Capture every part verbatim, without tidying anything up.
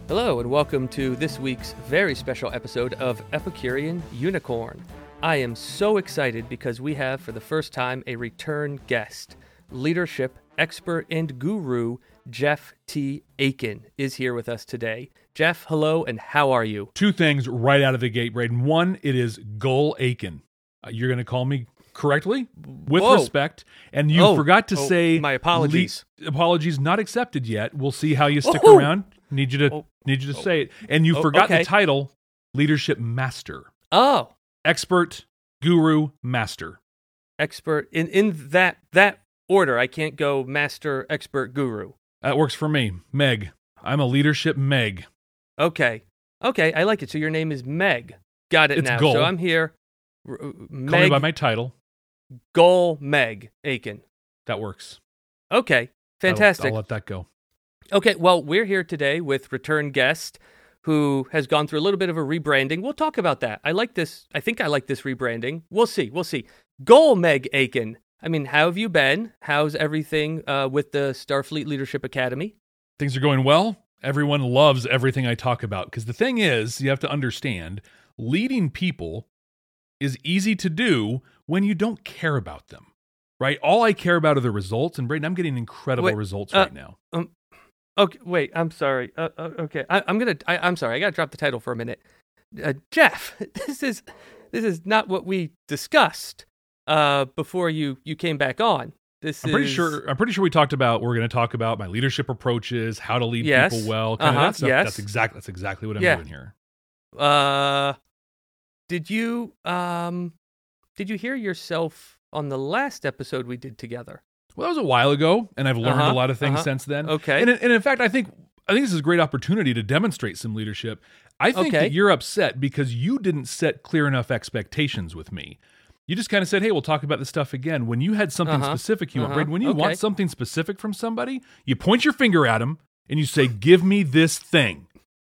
Hello, and welcome to this week's very special episode of Epicurean Unicorn. I am so excited because we have, for the first time, a return guest. Leadership expert and guru, Jeff T. Aiken, is here with us today. Jeff, hello, and how are you? Two things right out of the gate, Braden. One, it is Gull Aiken. Uh, you're going to call me correctly, with Whoa. respect, and you Oh, forgot to oh, say... my apologies. Le- apologies not accepted yet. We'll see how you stick Oh. around. Need you to Oh. need you to say it. And you Oh, forgot okay. the title, Leadership Master. Oh, Expert, Guru, Master. expert. In, in that that order, I can't go master, expert, guru. That works for me. Meg. I'm a Leadership Meg. Okay. Okay, I like it. So your name is Meg. Got it It's now. Gull. So I'm here. R- uh, Call me Meg, by my title. Gull Meg Aiken. That works. Okay, That'll- fantastic. I'll let that go. Okay, well, we're here today with return guest who has gone through a little bit of a rebranding. We'll talk about that. I like this. I think I like this rebranding. We'll see. We'll see. Gull Meg Aiken. I mean, how have you been? How's everything uh, with the Starfleet Leadership Academy? Things are going well. Everyone loves everything I talk about. Because the thing is, you have to understand, leading people is easy to do when you don't care about them, right? All I care about are the results. And Braden, I'm getting incredible Wait, results uh, right now. Um, okay, wait. I'm sorry. Uh, uh, okay, I, I'm gonna. I, I'm sorry. I gotta drop the title for a minute. Uh, Jeff, this is this is not what we discussed uh, before you you came back on. This I'm is pretty sure. I'm pretty sure we talked about. We're going to talk about my leadership approaches, how to lead Yes. people well. Kind Uh-huh, of that stuff. yes. That's exactly. That's exactly what I'm Yeah. doing here. Uh, did you um, did you hear yourself on the last episode we did together? Well, that was a while ago, and I've learned Uh-huh, a lot of things uh-huh. since then. Okay. And, and in fact, I think I think this is a great opportunity to demonstrate some leadership. I think Okay. that you're upset because you didn't set clear enough expectations with me. You just kind of said, "Hey, we'll talk about this stuff again." When you had something Uh-huh, specific you want, uh-huh, Braden, when you okay. want something specific from somebody, you point your finger at them and you say, "Give me this thing."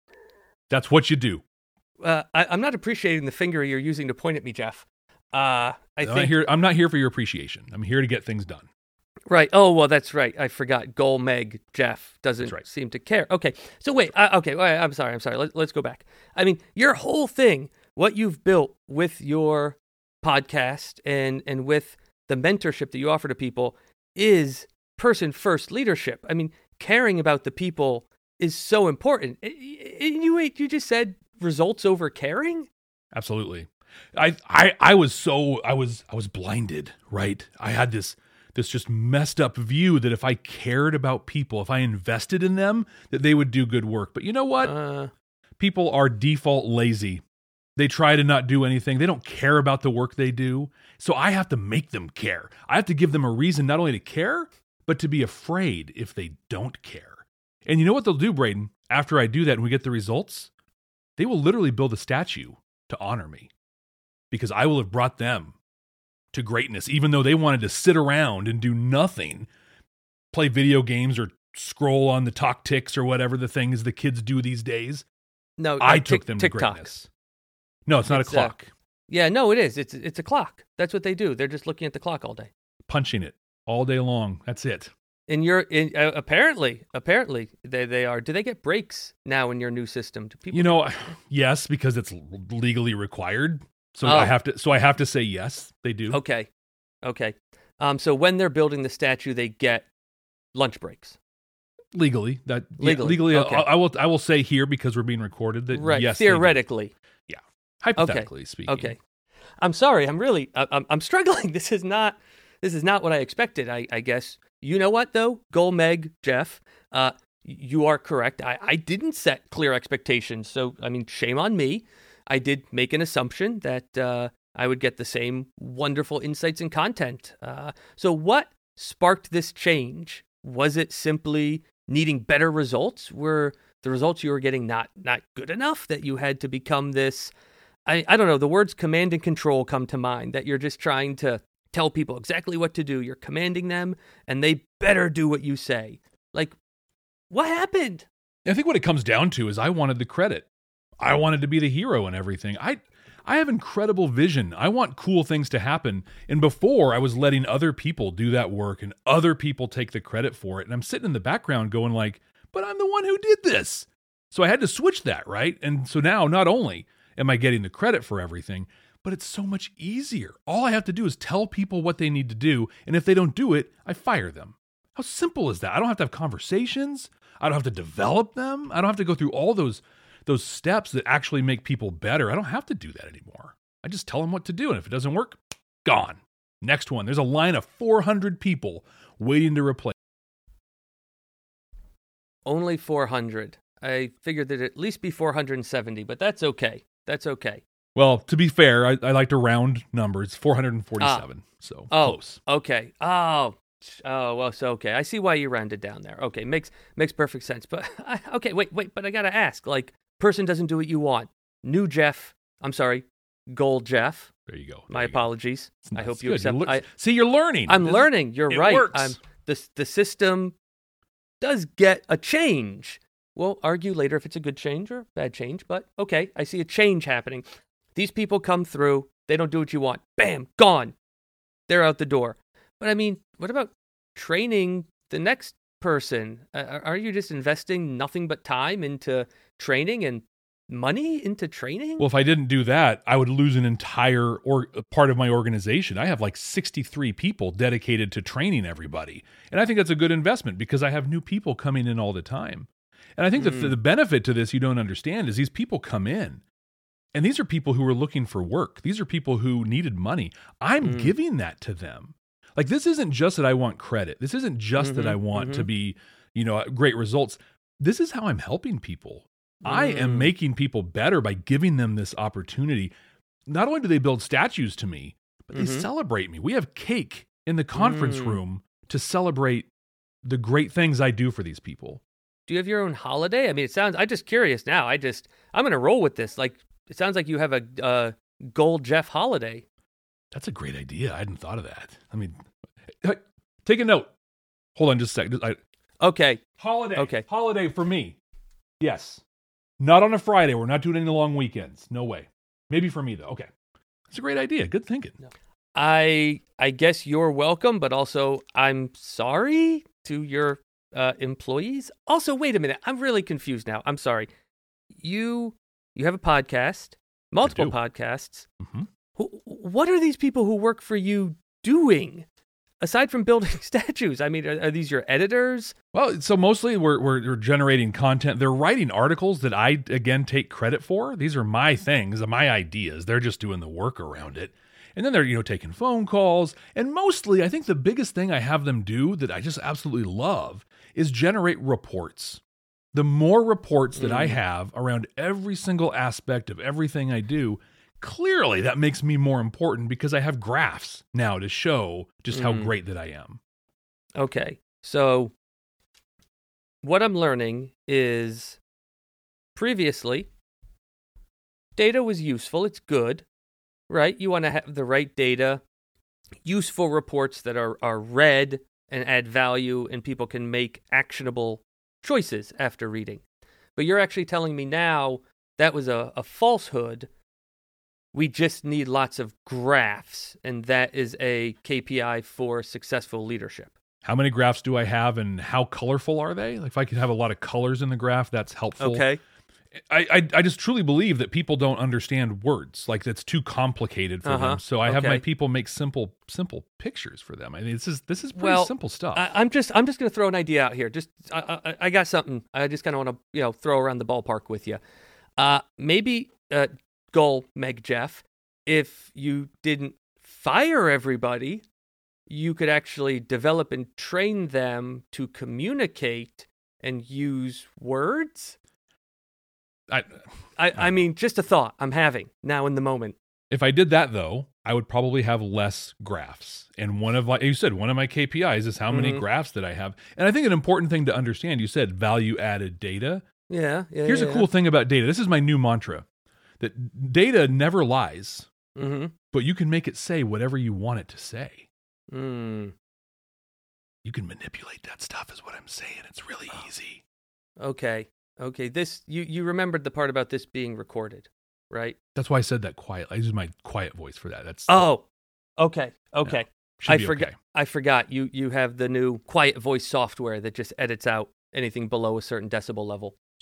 That's what you do. Uh, I, I'm not appreciating the finger you're using to point at me, Jeff. Uh, I I'm not think here. I'm not here for your appreciation. I'm here to get things done. right. Oh well, that's right. I forgot. Gull Meg Jeff doesn't That's right. seem to care. Okay. So wait. Uh, okay. Wait, I'm sorry. I'm sorry. Let, let's go back. I mean, your whole thing, what you've built with your podcast and and with the mentorship that you offer to people, is person first leadership. I mean, caring about the people is so important. And you wait. You just said results over caring. Absolutely. I, I I was so I was I was blinded, right? I had this this just messed up view that if I cared about people, if I invested in them, that they would do good work. But you know what? Uh, People are default lazy. They try to not do anything. They don't care about the work they do. So I have to make them care. I have to give them a reason not only to care, but to be afraid if they don't care. And you know what they'll do, Braden? After I do that and we get the results, they will literally build a statue to honor me because I will have brought them to greatness, even though they wanted to sit around and do nothing, play video games or scroll on the talk ticks or whatever the thing is the kids do these days. no, I uh, took Tik- them to TikToks. greatness. No, it's not It's, a uh, clock. Yeah, no, it is. It's it's a clock. That's what they do. They're just looking at the clock all day. Punching it all day long. That's it. And you're in uh, apparently, apparently they they are. Do they get breaks now in your new system? Do people? You know, yes, because it's legally required. So Oh. I have to. So I have to say yes. They do. Okay, okay. Um, so when they're building the statue, they get lunch breaks. Legally, that yeah, Legally, legally, okay. I, I will. I will say here because we're being recorded that Right. yes, they do. Theoretically. hypothetically speaking. Okay. I'm sorry. I'm really. I- I'm. I'm struggling. This is not. This is not what I expected. I. I guess. You know what though? Gull Meg Jeff. Uh, you are correct. I. I didn't set clear expectations. So I mean, shame on me. I did make an assumption that uh, I would get the same wonderful insights and content. Uh, so what sparked this change? Was it simply needing better results? Were the results you were getting not not good enough that you had to become this? I, I don't know, the words command and control come to mind, that you're just trying to tell people exactly what to do. You're commanding them, and they better do what you say. Like, what happened? I think what it comes down to is I wanted the credit. I wanted to be the hero and everything. I I have incredible vision. I want cool things to happen. And before, I was letting other people do that work and other people take the credit for it. And I'm sitting in the background going like, but I'm the one who did this. So I had to switch that, right? And so now not only am I getting the credit for everything, but it's so much easier. All I have to do is tell people what they need to do, and if they don't do it, I fire them. How simple is that? I don't have to have conversations. I don't have to develop them. I don't have to go through all those those steps that actually make people better. I don't have to do that anymore. I just tell them what to do, and if it doesn't work, gone. Next one. There's a line of four hundred people waiting to replace. Only four hundred. I figured that it'd at least be four hundred seventy, but that's okay. That's okay. Well, to be fair, I, I like to round numbers. four hundred forty-seven. Ah. So oh, close. Okay. Oh, oh, well, so okay. I see why you rounded down there. Okay, makes makes perfect sense. But I, okay, wait, wait. But I gotta ask. Like, person doesn't do what you want. New Jeff. I'm sorry. Gold Jeff. There you go. There My you apologies. Go. I hope you good. accept. You I, see, you're learning. I'm this learning. Is, You're it right. Works. I'm the the system does get a change. We'll argue later if it's a good change or bad change. But okay, I see a change happening. These people come through. They don't do what you want. Bam, gone. They're out the door. But I mean, what about training the next person? Uh, are you just investing nothing but time into training and money into training? Well, if I didn't do that, I would lose an entire or part of my organization. I have like sixty-three people dedicated to training everybody. And I think that's a good investment because I have new people coming in all the time. And I think mm. the, the benefit to this you don't understand is these people come in. And these are people who are looking for work. These are people who needed money. I'm mm. giving that to them. Like, this isn't just that I want credit. This isn't just mm-hmm, that I want mm-hmm. to be, you know, great results. This is how I'm helping people. Mm. I am making people better by giving them this opportunity. Not only do they build statues to me, but mm-hmm. they celebrate me. We have cake in the conference mm. room to celebrate the great things I do for these people. Do you have your own holiday? I mean, it sounds, I'm just curious now. I just, I'm going to roll with this. Like, it sounds like you have a uh, Gold Jeff holiday. That's a great idea. I hadn't thought of that. I mean, take a note. Hold on just a second. I, okay. Holiday. Okay. Holiday for me. Yes. Not on a Friday. We're not doing any long weekends. No way. Maybe for me, though. Okay. That's a great idea. Good thinking. No. I I guess you're welcome, but also I'm sorry to your uh, employees. Also, wait a minute. I'm really confused now. I'm sorry. You you have a podcast, multiple podcasts. Mm-hmm. What are these people who work for you doing aside from building statues? I mean, are, are these your editors? Well, so mostly we're, we're we're generating content. They're writing articles that I, again, take credit for. These are my things, my ideas. They're just doing the work around it. And then they're, you know, taking phone calls. And mostly, I think the biggest thing I have them do that I just absolutely love is generate reports. The more reports that mm. I have around every single aspect of everything I do, clearly that makes me more important because I have graphs now to show just mm. how great that I am. Okay. So what I'm learning is previously data was useful. It's good, right? You want to have the right data, useful reports that are, are read and add value and people can make actionable choices after reading. But you're actually telling me now that was a, a falsehood. We just need lots of graphs, and that is a K P I for successful leadership. How many graphs do I have, and how colorful are they? Like, if I could have a lot of colors in the graph, that's helpful. Okay. I, I, I just truly believe that people don't understand words. Like, that's too complicated for uh-huh. them. So I have okay. my people make simple simple pictures for them. I mean, this is this is pretty well, simple stuff. I, I'm just I'm just going to throw an idea out here. Just I, I, I got something. I just kind of want to you know throw around the ballpark with you. Uh, maybe uh, goal, Meg Jeff. If you didn't fire everybody, you could actually develop and train them to communicate and use words. I, I, I mean, just a thought I'm having now in the moment. If I did that, though, I would probably have less graphs. And one of, like you said, one of my K P Is is how many mm-hmm. graphs that I have. And I think an important thing to understand, you said value-added data. Yeah, yeah. Here's yeah, a cool yeah. thing about data. This is my new mantra, that data never lies, mm-hmm. but you can make it say whatever you want it to say. Mm. You can manipulate that stuff is what I'm saying. It's really easy. Okay. Okay. This you, you remembered the part about this being recorded, right? That's why I said that quiet. I used my quiet voice for that. That's Oh. Okay. Okay. No, I forgot okay. I forgot. You you have the new quiet voice software that just edits out anything below a certain decibel level.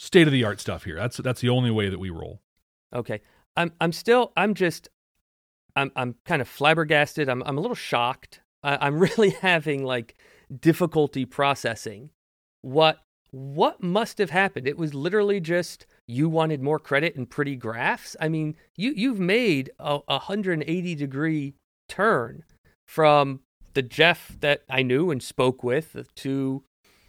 state of the art stuff here. That's that's the only way that we roll. Okay. I'm I'm still I'm just I'm I'm kind of flabbergasted. I'm I'm a little shocked. I, I'm really having like difficulty processing what what must have happened. It was literally just you wanted more credit and pretty graphs. I mean, you you've made a one hundred eighty degree turn from the Jeff that I knew and spoke with to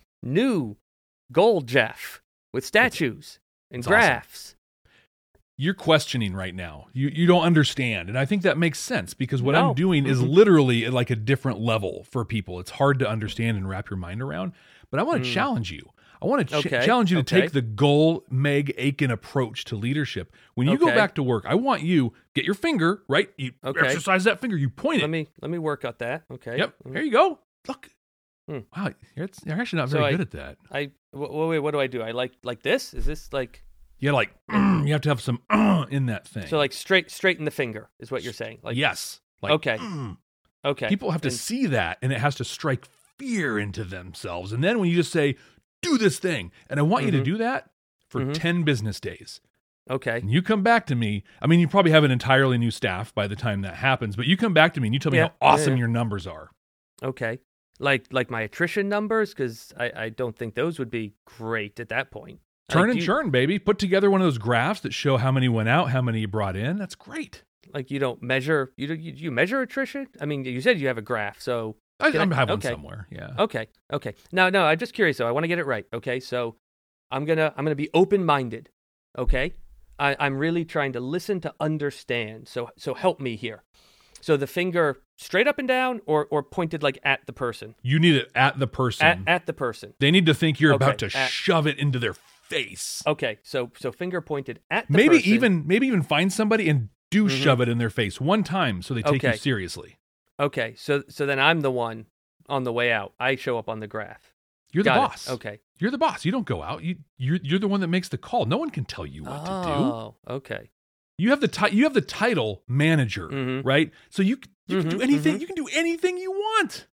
new gold Jeff with statues and it's graphs. Awesome. You're questioning right now. You you don't understand. And I think that makes sense because what No. I'm doing is Mhm. literally at like a different level for people. It's hard to understand and wrap your mind around, but I want to Mm. challenge you. I want to ch- Okay, challenge you to okay. take the Goal Meg Aiken approach to leadership. When you go Okay. back to work, I want you get your finger, right? You Okay. exercise that finger, you point it. Let me let me work at that. Okay. Yep. Mhm. There you go. Look. Hmm. Wow, you're, you're actually not So very I- good at that. I w- wait. What do I do? I like like this. Is this like You gotta like you have to have some uh, in that thing. so? Like straight straighten the finger is what you're saying. Like yes. Like, Okay. mm. okay. People have to And- see that, and it has to strike fear into themselves. And then when you just say, "Do this thing," and I want you to Mhm. do that for Mhm. ten business days, Okay. and you come back to me. I mean, you probably have an entirely new staff by the time that happens, but you come back to me and you tell me Yeah. how awesome Yeah. your numbers are. Okay. Like like my attrition numbers because I I don't think those would be great at that point. Turn Like, and do you- churn, baby. Put together one of those graphs that show how many went out, how many you brought in. That's great. Like you don't measure you do you, you measure attrition? I mean, you said you have a graph, so I, Can I- I have one okay. somewhere. Yeah. okay, okay. No, no, I'm just curious though. I want to get it right. Okay, so I'm gonna I'm gonna be open minded. Okay, I, I'm really trying to listen to understand. So so help me here. So the finger straight up and down, or or pointed like at the person, You need it at the person. at at the person. They need to think you're Okay, about to at- shove it into their face. Okay, so so finger pointed at the maybe person. even maybe even find somebody and do Mhm. shove it in their face one time so they take you Okay. seriously. Okay, so so then I'm the one on the way out. I show up on the graph. You're the Got it. boss. Okay. You're the boss. You don't go out. You you're you're the one that makes the call. No one can tell you what to Oh, okay. do. You have the ti- you have the title manager, Mhm. right? So you c- you can Mhm, do anything. mhm. You can do anything you want.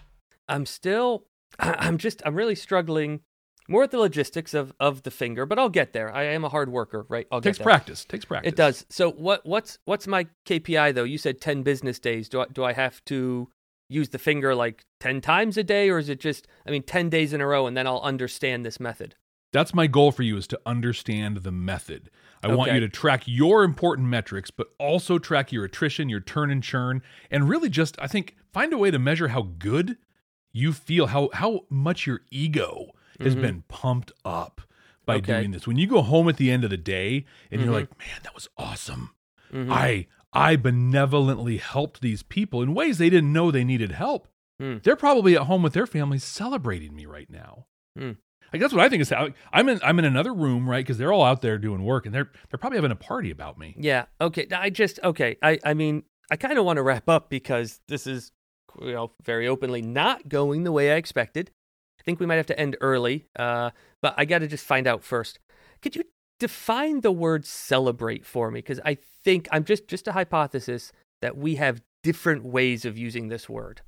I'm still I'm just I'm really struggling more at the logistics of of the finger, but I'll get there. I am a hard worker, right? I'll Takes get there. practice. Takes practice. It does. So what what's what's my K P I though? You said ten business days. Do I do I have to use the finger like ten times a day, or is it just I mean ten days in a row and then I'll understand this method? That's my goal for you is to understand the method. I want Okay. you to track your important metrics, but also track your attrition, your turn and churn, and really just, I think, find a way to measure how good you feel, how how much your ego has Mhm. been pumped up by Okay. doing this. When you go home at the end of the day and Mhm. you're like, man, that was awesome. Mhm. I I benevolently helped these people in ways they didn't know they needed help. Hmm. They're probably at home with their families celebrating me right now. Hmm. Like that's what I think is how I'm in. I'm in another room, right? Because they're all out there doing work, and they're they're probably having a party about me. Yeah. Okay. I just okay. I I mean I kind of want to wrap up because this is you know very openly not going the way I expected. I think we might have to end early. Uh, but I got to just find out first. Could you define the word celebrate for me? Because I think I'm just just a hypothesis that we have different ways of using this word.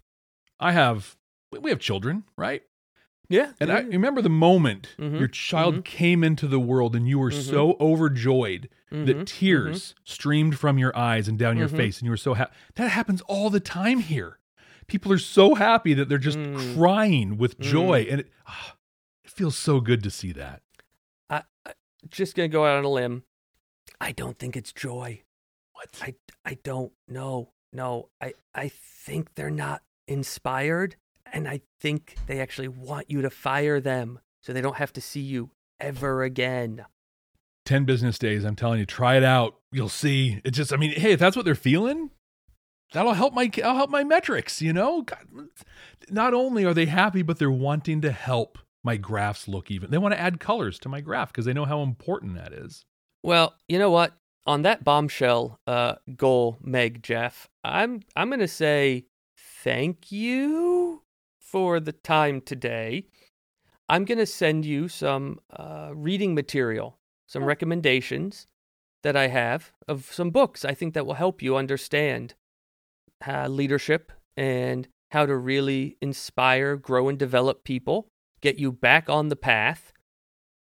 I have we have children, right? Yeah. And I remember the moment Mhm, your child mhm. came into the world, and you were Mhm. so overjoyed Mhm, that tears streamed from your eyes and down your Mhm. face, and you were so happy. That happens all the time here. People are so happy that they're just Mm. crying with Mm. joy, and it, ah, it feels so good to see that. I, I just gonna go out on a limb. I don't think it's joy. What? I, I don't know. No, I, I think they're not inspired, and I think they actually want you to fire them so they don't have to see you ever again. ten business days, I'm telling you, try it out. You'll see. It's just, I mean, hey, if that's what they're feeling, that'll help my, I'll help my metrics, you know? God, not only are they happy, but they're wanting to help my graphs look even. They want to add colors to my graph because they know how important that is. Well, you know what? On that bombshell uh, goal, Meg, Jeff, I'm I'm gonna say thank you for the time today. I'm gonna send you some uh, reading material, some Oh. recommendations that I have of some books I think that will help you understand uh, leadership and how to really inspire, grow, and develop people, get you back on the path.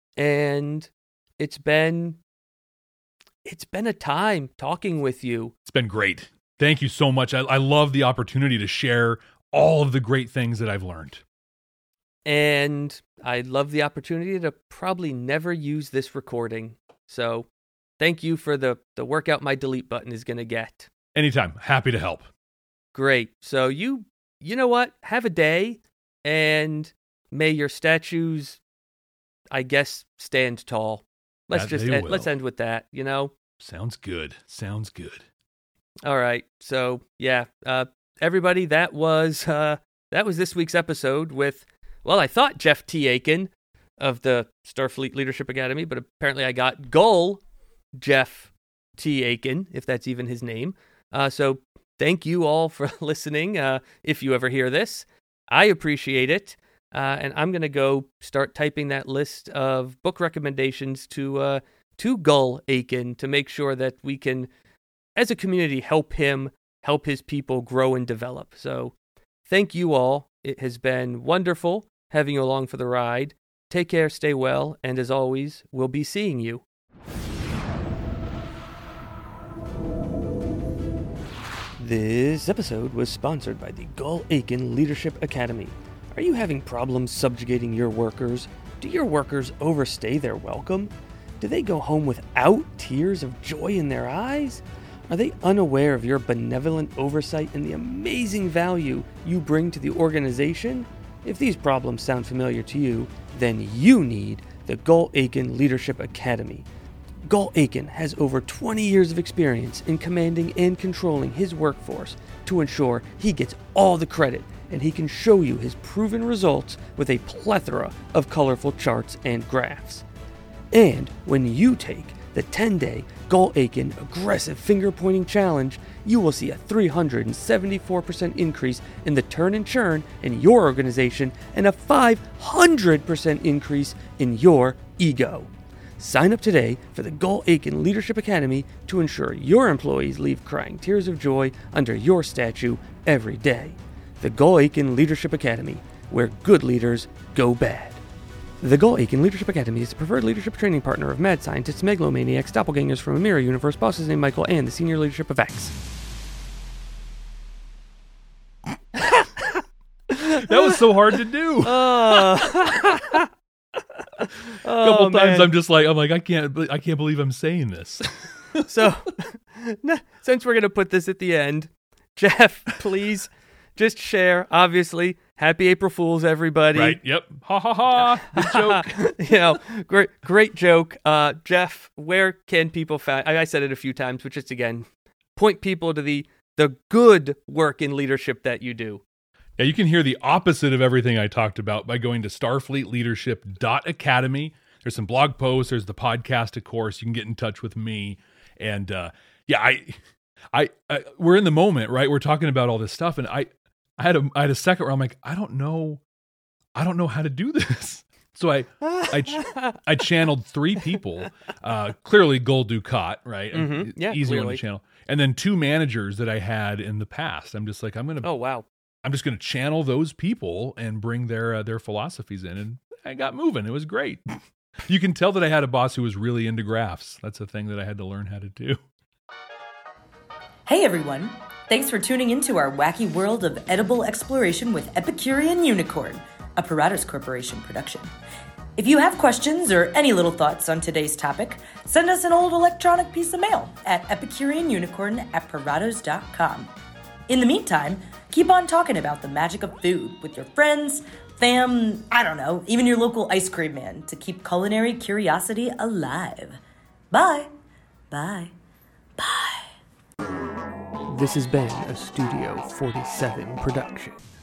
And it's been it's been a time talking with you. It's been great. Thank you so much. I, I love the opportunity to share all of the great things that I've learned. And I love the opportunity to probably never use this recording. So thank you for the, the workout my delete button is going to get. Anytime. Happy to help. Great. So you, you know what? Have a day, and may your statues, I guess, stand tall. Let's That just they end, will. let's end with that, you know? Sounds good. Sounds good. All right. So, yeah, uh, everybody, that was uh, that was this week's episode with, well, I thought Jeff T. Aiken of the Starfleet Leadership Academy, but apparently I got Gull Jeff T. Aiken, if that's even his name. Uh, so thank you all for listening. Uh, if you ever hear this, I appreciate it. Uh, and I'm going to go start typing that list of book recommendations to uh, to Gull Aiken to make sure that we can, as a community, help him, help his people grow and develop. So thank you all. It has been wonderful having you along for the ride. Take care, stay well, and as always, we'll be seeing you. This episode was sponsored by the Gull Aiken Leadership Academy. Are you having problems subjugating your workers? Do your workers overstay their welcome? Do they go home without tears of joy in their eyes? Are they unaware of your benevolent oversight and the amazing value you bring to the organization? If these problems sound familiar to you, then you need the Gull Aiken Leadership Academy. Gull Aiken has over twenty years of experience in commanding and controlling his workforce to ensure he gets all the credit, and he can show you his proven results with a plethora of colorful charts and graphs. And when you take the ten-day Gull Aiken Aggressive Finger-Pointing Challenge, you will see a three hundred seventy-four percent increase in the turn and churn in your organization and a five hundred percent increase in your ego. Sign up today for the Gull Aiken Leadership Academy to ensure your employees leave crying tears of joy under your statue every day. The Gull Aiken Leadership Academy, where good leaders go bad. The Gull Aiken Leadership Academy is the preferred leadership training partner of mad scientists, megalomaniacs, doppelgangers from a mirror universe, bosses named Michael, and the senior leadership of X. That was so hard to do. Uh, A couple oh, times man. I'm just like, I'm like, I can't, be- I can't believe I'm saying this. So, since we're going to put this at the end, Jeff, please just share, obviously, happy April Fools, everybody. Right? Yep. Ha ha ha. Good joke. You know, great, great joke. Uh, Jeff, where can people find, I, I said it a few times, but just again, point people to the, the good work in leadership that you do. Yeah, you can hear the opposite of everything I talked about by going to starfleet leadership dot academy. There's some blog posts. There's the podcast, of course. You can get in touch with me. And uh, yeah, I, I, I, we're in the moment, right? We're talking about all this stuff, and I, I had a, I had a second where I'm like, I don't know, I don't know how to do this. So I, I, ch- I channeled three people. Uh, clearly, Gul Dukat, right? Mhm. Yeah, easy one clearly. to channel. And then two managers that I had in the past. I'm just like, I'm gonna. Oh, wow. I'm just going to channel those people and bring their uh, their philosophies in, and I got moving. It was great. You can tell that I had a boss who was really into graphs. That's a thing that I had to learn how to do. Hey everyone! Thanks for tuning into our wacky world of edible exploration with Epicurean Unicorn, a Paratus Corporation production. If you have questions or any little thoughts on today's topic, send us an old electronic piece of mail at epicurean unicorn at paratos dot com. In the meantime, keep on talking about the magic of food with your friends, fam, I don't know, even your local ice cream man to keep culinary curiosity alive. Bye. Bye. Bye. This has been a Studio forty-seven production.